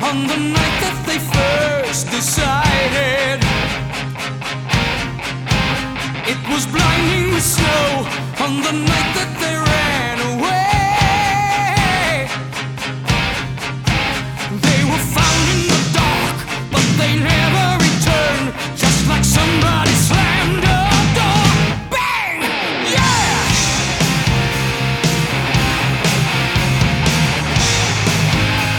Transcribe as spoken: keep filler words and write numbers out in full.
on the night that they first decided. It was blinding snow on the night that they